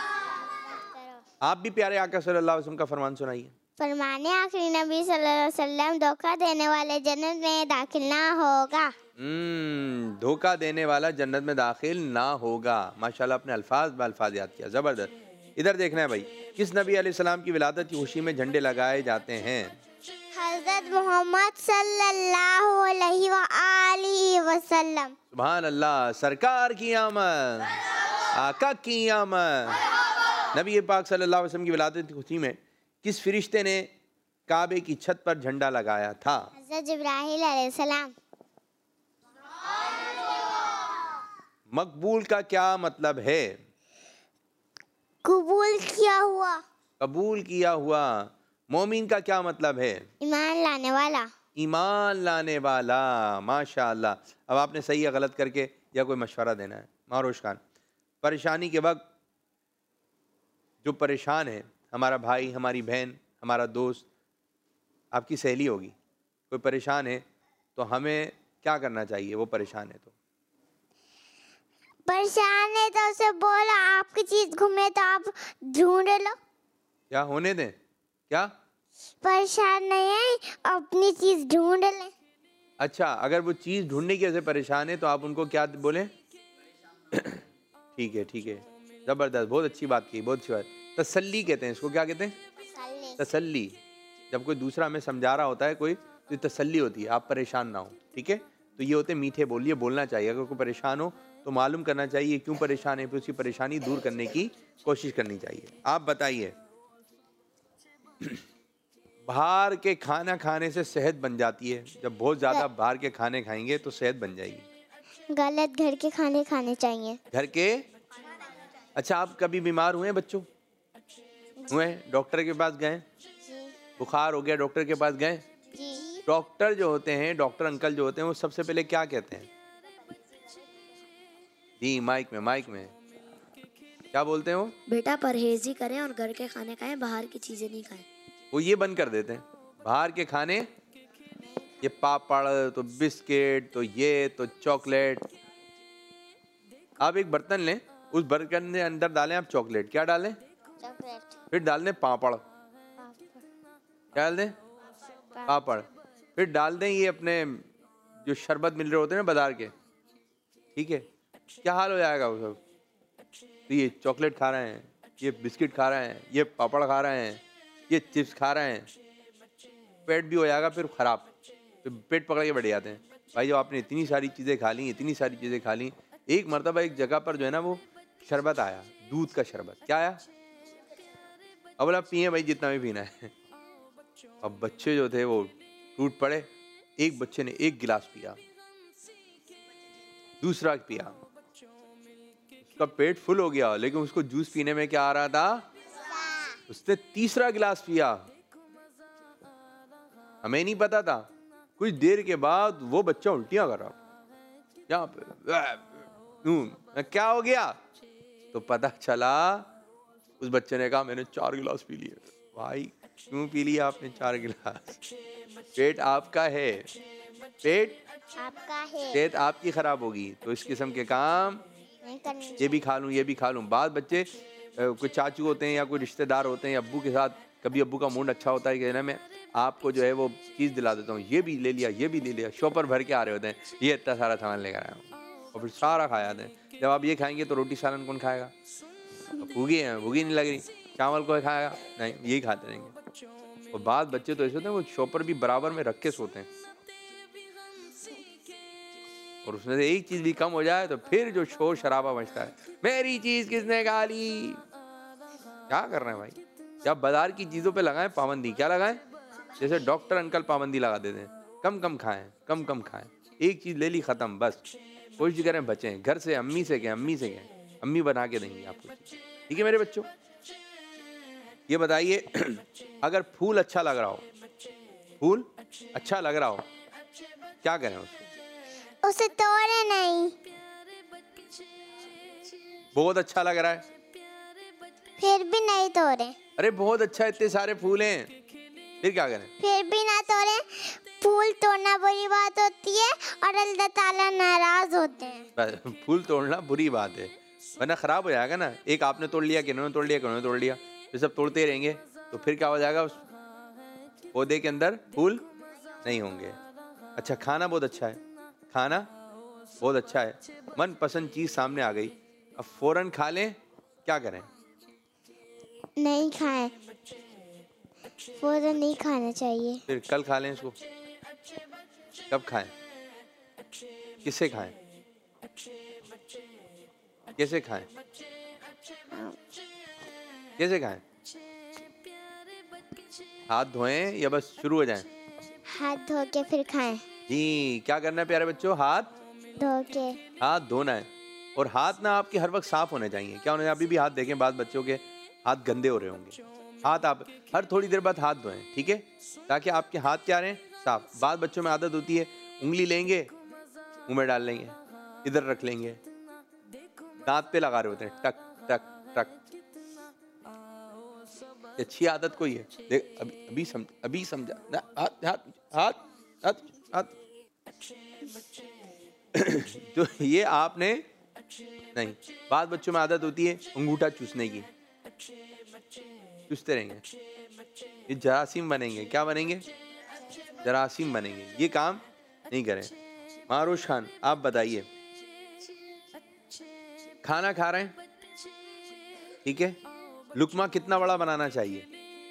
आप भी प्यारे आका सल्लल्लाहु अलैहि वसल्लम का फरमान सुनाइए। फरमाने आखिरी नबी सल्लल्लाहु अलैहि वसल्लम, धोखा देने वाले जन्नत में दाखिल ना होगा। हम्म धोखा देने वाला जन्नत में दाखिल ना होगा। माशाल्लाह अपने अल्फाज ब अल्फाज याद किया, ज़बरदस्त। इधर देखना है भाई, किस नबी अलैहिस्सलाम की विलादत की खुशी में झंडे लगाए जाते हैं? हज़रत मोहम्मद सल्लल्लाहु अलैहि व आलिहि वसल्लम। सुभान अल्लाह, सरकार की आमद, आका की आमद। नबी पाक सल्लल्लाहु अलैहि वसल्लम की विलादत की खुशी में किस फरिश्ते ने काबे की छत पर झंडा लगाया था? हज़रत जिब्राइल अलैहिस्सलाम। मकबूल का क्या मतलब है? कबूल किया हुआ। कबूल किया हुआ। मोमिन का क्या मतलब है? ईमान लाने वाला। ईमान लाने वाला। माशाअल्लाह। अब आपने सही या गलत करके या कोई मशवरा देना है। मारोश खान, परेशानी के वक्त जो परेशान है, हमारा भाई, हमारी बहन, हमारा दोस्त, आपकी सहेली होगी, कोई परेशान है तो हमें क्या करना चाहिए? वो परेशान है तो परेशान है तो उसे बोलो आपकी चीज घूमे तो आप ढूंढ लो। क्या होने दें? क्या परेशान नहीं है, अपनी चीज ढूंढ लें। अच्छा, अगर वो चीज़ ढूंढने की वजह से परेशान है तो आप उनको क्या बोलें? ठीक है ठीक है, ज़बरदस्त, बहुत अच्छी बात की, बहुत अच्छी बात। तसल्ली कहते हैं इसको, क्या कहते हैं? तसल्ली। जब कोई दूसरा हमें समझा रहा होता है कोई, तो तसल्ली होती है, आप परेशान ना हो, ठीक है। तो ये होते मीठे बोलिए, बोलना चाहिए। अगर कोई परेशान हो तो मालूम करना चाहिए क्यों परेशान है, फिर उसकी परेशानी दूर करने की कोशिश करनी चाहिए। आप बताइए, बाहर के खाना खाने से सेहत बन जाती है। जब बहुत ज़्यादा बाहर के खाने खाएंगे तो सेहत बन जाएगी। गलत, घर के खाने खाने चाहिए। घर के। अच्छा, आप कभी बीमार हुए बच्चों? हुए? डॉक्टर के पास गए? बुखार हो गया, डॉक्टर के पास गए? डॉक्टर जो होते हैं, डॉक्टर अंकल जो होते हैं, वो सबसे पहले क्या कहते हैं? जी माइक में, माइक में क्या बोलते हैं वो? बेटा परहेज ही करें और घर के खाने खाएं, बाहर की चीजें नहीं खाएं। वो ये बंद कर देते हैं बाहर के खाने, ये पापड़ तो बिस्किट तो ये तो चॉकलेट। आप एक बर्तन लें, उस बर्तन के अंदर डालें आप चॉकलेट। क्या डालें? चॉकलेट। फिर डाल दें पापड़। क्या डाल दें? पापड़। फिर डाल दें ये अपने जो शरबत मिल रहे होते हैं ना बाजार के, ठीक है? क्या हाल हो जाएगा वो सब? तो ये चॉकलेट खा रहे हैं, ये बिस्किट खा रहे हैं, ये पापड़ खा रहे हैं, ये चिप्स खा रहे हैं, पेट भी हो जाएगा फिर खराब, फिर पेट पकड़ के बैठ जाते हैं। भाई जब आपने इतनी सारी चीज़ें खा ली, इतनी सारी चीज़ें खा ली, एक मरतबा एक जगह पर जो है ना वो शरबत आया, दूध का शरबत। क्या आया? अब बोला पिए भाई जितना भी पीना है। अब बच्चे जो थे वो टूट पड़े। एक बच्चे ने एक गिलास पिया, दूसरा पिया, उसका पेट फुल हो गया, लेकिन उसको जूस पीने में क्या आ रहा था? उसने तीसरा गिलास पिया। हमें नहीं पता था, कुछ देर के बाद वो बच्चा उल्टियां कर रहा, यहाँ पे क्या हो गया? तो पता चला उस बच्चे ने कहा मैंने चार गिलास पी लिए। भाई क्यों पी लिया आपने चार गिलास? पेट आपका है, पेट आपका है, सेहत आपकी खराब होगी। तो इस किस्म के काम ये भी खा लूं, ये भी खा लूं। बाद बच्चे कोई चाचू होते हैं या कोई रिश्तेदार होते हैं, अब्बू के साथ कभी अब्बू का मूड अच्छा होता है कि ना मैं आपको जो है वो चीज़ दिला देता हूँ, ये भी ले लिया, ये भी ले लिया, शॉपर भर के आ रहे होते हैं, ये इतना सारा सामान लेकर आया हूँ, और फिर सारा खा जाते हैं। जब आप ये खाएंगे तो रोटी सालन कौन खाएगा? भूगी हैं, भूगी नहीं लग रही, चावल कोई खाएगा नहीं, यही खाते रहेंगे। और बाद बच्चे तो ऐसे होते हैं वो शॉपर भी बराबर में रख के सोते हैं, और उसमें से एक चीज भी कम हो जाए तो फिर जो शोर शराबा मचता है, मेरी चीज किसने खा ली। क्या कर रहे हैं भाई? जब बाजार की चीजों पे लगाएं पाबंदी। क्या लगाएं? जैसे डॉक्टर अंकल पाबंदी लगा देते हैं, कम कम खाएं, कम कम खाएं। एक चीज ले ली खत्म, बस कोशिश करें बचें। घर से अम्मी से कहें, अम्मी से कहें, अम्मी बना के देंगी आपको, ठीक है मेरे बच्चों? ये बताइए अगर फूल अच्छा लग रहा हो, फूल अच्छा लग रहा हो, क्या करें उसको? उसे तोड़े नहीं। बहुत अच्छा लग रहा है, फिर भी नहीं तोड़े। अरे बहुत अच्छा, इतने सारे फूल हैं, फिर क्या करें? फिर भी ना तोड़े। फूल तोड़ना बुरी बात होती है और अल्लाह ताला नाराज होते हैं। फूल तोड़ना बुरी बात है, वरना खराब हो जाएगा ना। एक आपने तोड़ लिया, किन्होंने तोड़ लिया, किन्होंने तोड़ लिया, फिर सब तोड़ते रहेंगे तो फिर क्या हो जाएगा? उस पौधे के अंदर फूल नहीं होंगे। अच्छा, खाना बहुत अच्छा है, खाना बहुत अच्छा है, मन पसंद चीज सामने आ गई, अब फौरन खा लें, क्या करें? नहीं खाएं, फौरन नहीं खाना चाहिए। फिर कल खा लें इसको। कब खाएं? किससे खाएं? कैसे खाएं? कैसे खाएं? हाथ धोएं या बस शुरू हो जाएं? हाथ धो के फिर खाएं। जी, क्या करना है प्यारे बच्चों? हाथ धो के हाथ धोना है, और हाथ ना आपके हर वक्त साफ होने चाहिए। क्या होने चाहिए? अभी भी हाथ देखें, बाद बच्चों के हाथ गंदे हो रहे होंगे। हाथ आप हर थोड़ी देर बाद हाथ धोएं, ठीक है, ताकि आपके हाथ क्या रहें? साफ। बाद बच्चों में आदत होती है उंगली लेंगे, मुंह में डाल लेंगे, इधर रख लेंगे, दांत पे लगा रहे होते हैं, टक टक टक। अच्छी आदत कोई है? देख अभी अभी समझ अभी समझा ना। हाथ हाथ हाथ हाथ हाथ तो ये आपने नहीं। बाद बच्चों में आदत होती है अंगूठा चूसने की, चूसते रहेंगे, ये जरासीम बनेंगे। क्या बनेंगे? जरासीम बनेंगे। ये काम नहीं करें। मारूश खान, आप बताइए, खाना खा रहे हैं, ठीक है, लुकमा कितना बड़ा बनाना चाहिए?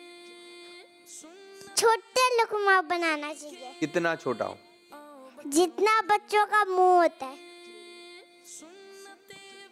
छोटे लुकमा बनाना चाहिए। कितना छोटा हो? जितना बच्चों का मुंह होता है।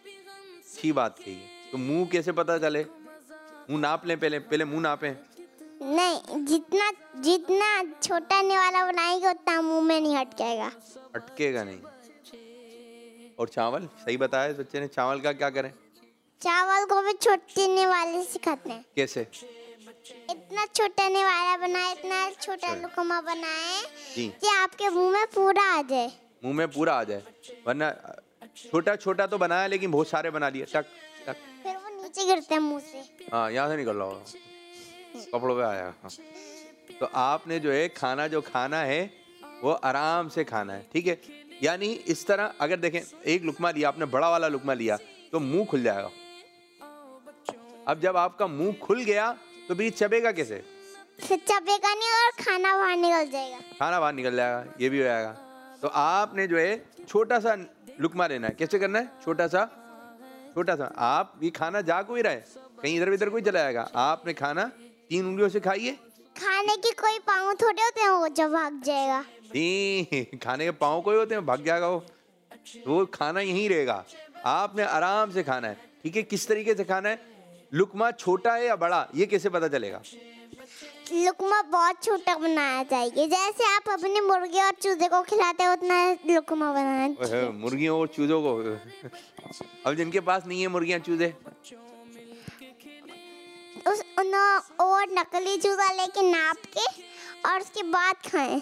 अच्छी बात कही है। तो मुंह कैसे पता चले? मुंह नाप लें, पहले पहले मुंह नापें। नहीं, जितना जितना छोटा निवाला बनाएंगे उतना मुंह में नहीं अटकेगा। अटकेगा नहीं। और चावल सही बताया इस बच्चे ने। चावल का क्या करें? चावल को भी छोटे निवाले सिखाते हैं। कैसे? इतना छोटा निवाला बनाए, इतना छोटा लुकमा बनाए जी कि आपके मुंह में पूरा आ जाए। मुंह में पूरा आ जाए, वरना छोटा छोटा तो बनाया लेकिन बहुत सारे बना लिए, टक टक, फिर वो नीचे गिरते हैं मुंह से। हाँ, यहाँ से निकल रहा होगा, कपड़ों पे आया। हाँ। तो आपने जो है खाना जो खाना है वो आराम से खाना है, ठीक है। यानी इस तरह अगर देखें, एक लुकमा लिया आपने, बड़ा वाला लुकमा लिया तो मुंह खुल जाएगा। अब जब आपका मुंह खुल गया तो भी चबेगा कैसे? चबेगा नहीं और खाना बाहर निकल जाएगा। खाना बाहर निकल जाएगा, ये भी हो जाएगा। तो आपने जो है छोटा सा लुकमा लेना है। कैसे करना है? छोटा सा छोटा सा। आप ये खाना जा कोई रहे, कहीं इधर इधर कोई चला जाएगा। आपने खाना तीन उंगलियों से खाइए। खाने के कोई पाँव थोड़े होते हैं वो जब भाग जाएगा। नहीं, खाने के पाँव कोई होते हैं, भाग जाएगा वो। वो खाना यहीं रहेगा। आपने आराम से खाना है, ठीक है। किस तरीके से खाना है? लुकमा छोटा है या बड़ा, ये कैसे पता चलेगा? लुकमा बहुत छोटा बनाना चाहिए, जैसे आप अपने मुर्गे और चूजे को खिलाते हो उतना लुकमा बनाना चाहिए। मुर्गियों और चूजों को अब जिनके पास नहीं है मुर्गियां चूजे, उस और नकली चूजा लेके नाप के और उसके बाद खाएं।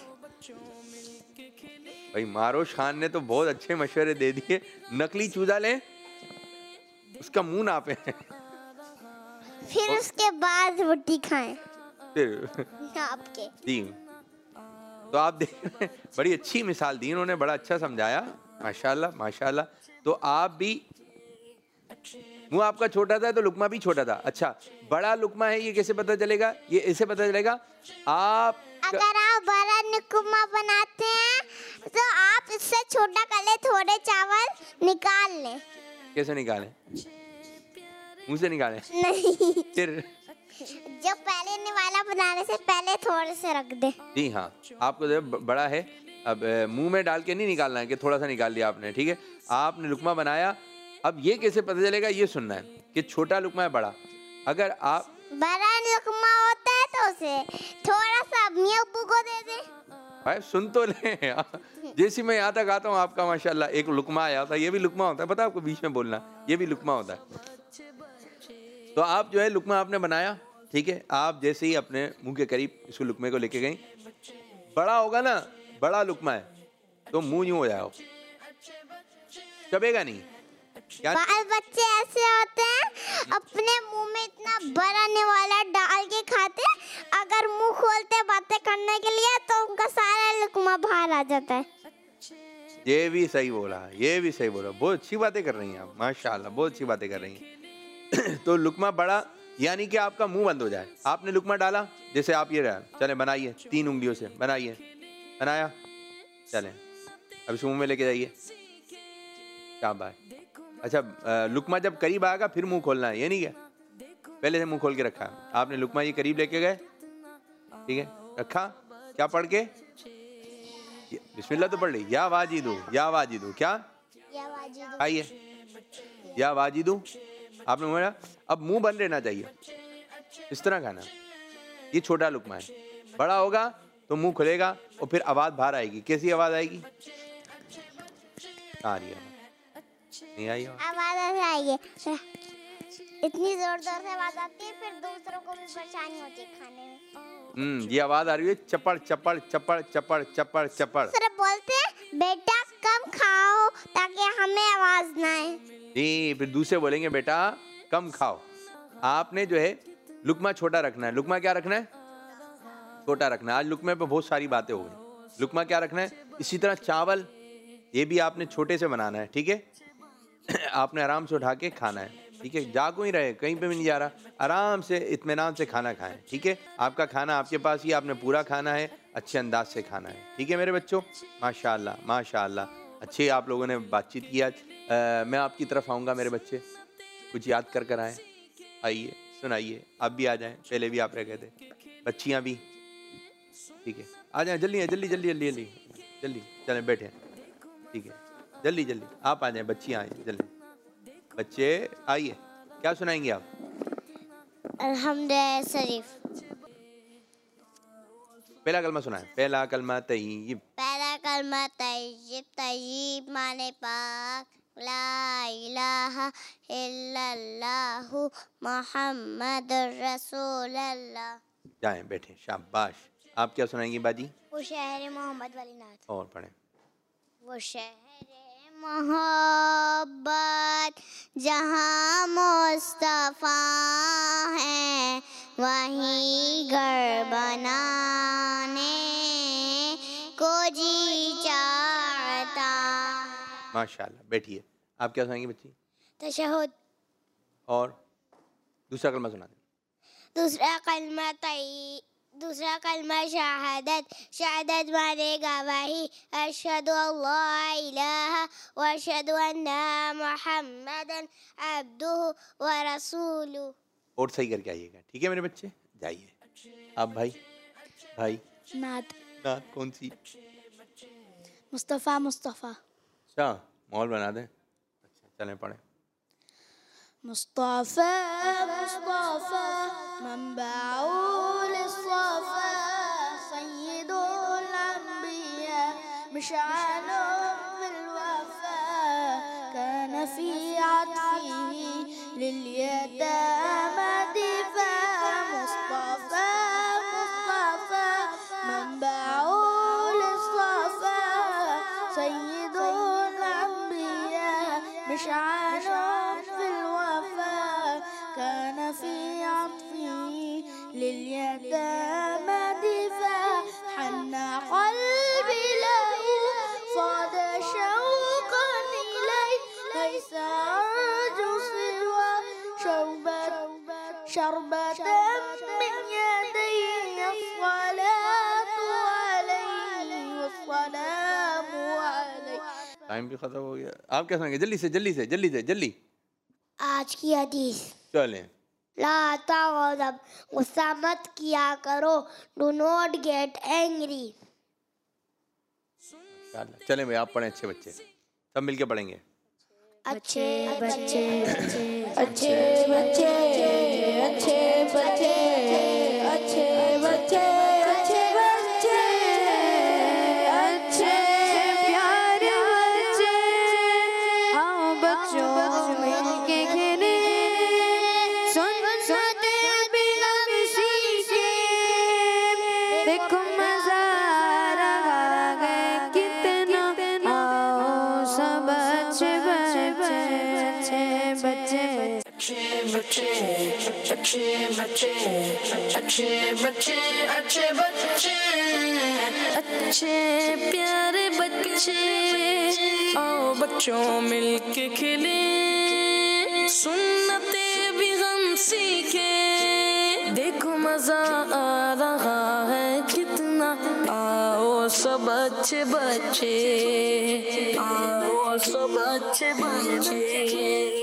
भाई मारोश खान ने तो बहुत अच्छे मशवरे दे दिए। नकली चूजा लें, उसका मुंह नापे, फिर उसके बाद रोटी खाएं फिर नाप के। जी, तो आप देख रहे हैं, बड़ी अच्छी मिसाल दी उन्होंने, बड़ा अच्छा समझाया, माशाल्लाह माशाल्लाह। तो आप भी, मुंह आपका छोटा था तो लुकमा भी छोटा था। अच्छा, बड़ा लुकमा है, ये कैसे पता चलेगा? ये ऐसे पता चलेगा, आप अगर आप बड़ा लुकमा बनाते हैं तो आप इससे छोटा कर ले, थोड़े चावल निकाल लें। कैसे निकालें? मुंह से निकालें? नहीं, फिर जब पहले निवाला बनाने से पहले थोड़े से रख दे। जी हाँ, आपको जो बड़ा है, अब मुंह में डाल के नहीं निकालना है कि थोड़ा सा निकाल लिया आपने, ठीक है। आपने लुकमा बनाया, अब ये कैसे पता चलेगा? ये सुनना है कि छोटा लुकमा है बड़ा। अगर आप बड़ा लुकमा होता है तो उसे थोड़ा सा अम्मी अब्बू को दे दे। भाई सुन तो ले, जैसे मैं यहाँ तक आता हूँ आपका माशाल्लाह एक लुकमा आया था, ये भी लुकमा होता है, पता है आपको, बीच में बोलना, ये भी लुकमा होता है। तो आप जो है लुकमा आपने बनाया, ठीक है। आप जैसे ही अपने मुंह के करीब इसको लुकमे को लेके गई, बड़ा होगा ना, बड़ा लुकमा है तो मुंह यूं हो जाएगा, चबेगा नहीं। क्या बाल बच्चे ऐसे होते हैं, अपने मुंह में इतना बड़ा निवाला डाल के खाते, अगर मुंह खोलते बातें करने के लिए तो उनका सारा लुकमा बाहर आ जाता है। ये भी सही बोला, ये भी सही बोला, बहुत अच्छी बातें कर रही हैं आप, माशाल्लाह, बहुत अच्छी बातें कर रही हैं। तो लुकमा बड़ा यानी कि आपका मुंह बंद हो जाए। आपने लुकमा डाला, जैसे आप ये रहा, चले बनाइए, तीन उंगलियों से बनाइए, बनाया, चलें अब इस मुंह में लेके जाइए, क्या बात। अच्छा, लुकमा जब करीब आएगा फिर मुंह खोलना है, ये नहीं क्या? पहले से मुंह खोल के रखा है आपने। लुकमा ये करीब लेके गए, ठीक है, रखा, क्या पढ़ के? बिस्मिल्लाह तो पढ़ ली, या वाजिदू, या वाजिदू, क्या? आइए, या वाजिदू, आपने मुंह, अब मुंह बंद रहना चाहिए, इस तरह खाना। ये छोटा लुकमा है, बड़ा होगा तो मुंह खुलेगा और फिर आवाज बाहर आएगी। कैसी आवाज आएगी? आ रही है, नहीं आई आवाज ऐसे आएगी, इतनी जोर जोर से आवाज आती है, फिर दूसरों को भी परेशानी होती है खाने में। हम्म ये आवाज आ रही है, चपड़ चपड़ चपड़ चपड़ चपड़ चपड़। सिर्फ बोलते हैं बेटा कम खाओ ताकि हमें आवाज ना आए। जी, फिर दूसरे बोलेंगे बेटा कम खाओ। आपने जो है लुकमा छोटा रखना है। लुकमा क्या रखना है? छोटा रखना है। आज लुकमे पे बहुत सारी बातें हो गई। लुकमा क्या रखना है? इसी तरह चावल, ये भी आपने छोटे से बनाना है, ठीक है। आपने आराम से उठा के खाना है, ठीक है। जागो ही रहे, कहीं पे भी नहीं जा रहा, आराम से इत्मीनान से खाना खाएं, ठीक है। आपका खाना आपके पास ही, आपने पूरा खाना है, अच्छे अंदाज से खाना है, ठीक है मेरे बच्चों। माशाल्लाह माशाल्लाह, अच्छे आप लोगों ने बातचीत की आज। आ, मैं आपकी तरफ आऊँगा मेरे बच्चे, कुछ याद कर कर आएँ, आइए सुनाइए। आप भी आ जाएँ, पहले भी आप रह गए थे, बच्चियाँ भी, ठीक है। आ जाएँ, जल्दी जल्दी जल्दी जल्दी जल्दी जल्दी चलें, बैठे, ठीक है, जल्दी जल्दी आप आ जाएं, बच्चियाँ आइए जल्दी। बच्चे आइए, क्या सुनाएंगे आप? अल्हम्दुलिल्लाह शरीफ। पहला कलमा सुनाए। पहला कलमा तय्यब। पहला कलमा तय्यब, तय्यब माने पाक, ला इलाहा इल्लल्लाहु मुहम्मदुर रसूलुल्लाह। जाएं बैठे, शाबाश। आप क्या सुनाएंगी बाजी? वो शहर मोहम्मद वाली नात। और पढ़ें। वो शहर मोहब्बत जहाँ मुस्तफ़ा है, वहीं घर बनाने को जी चाहता। माशाल्लाह, बैठिए। आप क्या सुनाएंगी बच्ची? तशहुद। और दूसरा कलमा सुना दें। दूसरा कलमा तई दूसरा कलमा शहादत, शहादत माने गवाही, अशहदु अल्ला इलाहा व अशहदु अन्ना मुहम्मदन अब्दुहु व रसूलुहु। और सही करके आइएगा, ठीक है मेरे बच्चे? जाइए। आप भाई भाई नात। नात कौन सी? मुस्तफ़ा मुस्तफ़ा। अच्छा, मॉल बना दें। अच्छा चलें पढ़ें। मुस्तफ़ा मुस्तफ़ा मंबाउल इस्सफ़ा, सय्यिदुल अंबिया मिशानुल फिल वफ़ा, कान फ़ी अत्फ़िही लिल यतामा दिफ़ा। मुस्तफ़ा मुस्तफ़ा मंबाउल इस्सफ़ा, सय्यिदुल अंबिया मिशानुल फिल वफ़ा, कान फ़ी अत्फ़िही लिल यतामा दिफ़ा। हन्ना क़ल्बी लहू फ़ाद शौक़न इलैहि, लैसा अर्जू सिवा शरबतन मिन यदैहि, अस्सलातु अलैहि वस्सलामु अलैहि। टाइम भी खत्म हो गया। आप क्या सुनाएंगे? जल्दी से जल्दी से जल्दी से जल्दी। आज की हदीस। चलें। ला तग़ज़ब, गुस्सा मत किया करो। Do not get angry. चलें भाई, आप पढ़ें अच्छे बच्चे, सब मिलके पढ़ेंगे। अच्छे बच्चे अच्छे बच्चे अच्छे बच्चे अच्छे बच्चे अच्छे बच्चे अच्छे प्यारे बच्चे, आओ बच्चों मिलके खेले, सुनते भी हम सीखे, देखो मजा आ रहा है कितना, आओ सब अच्छे बच्चे अच्छे बच्चे अच्छे बच्चे अच्छे बच्चे अच्छे बच्चे अच्छे बच्चे अच्छे प्यारे बच्चे, आओ बच्चों मिलके खेले, सुन्नते भी हम सीखे, देखो मजा आ रहा है कितना, आओ सब अच्छे बच्चे आओ सब अच्छे बच्चे।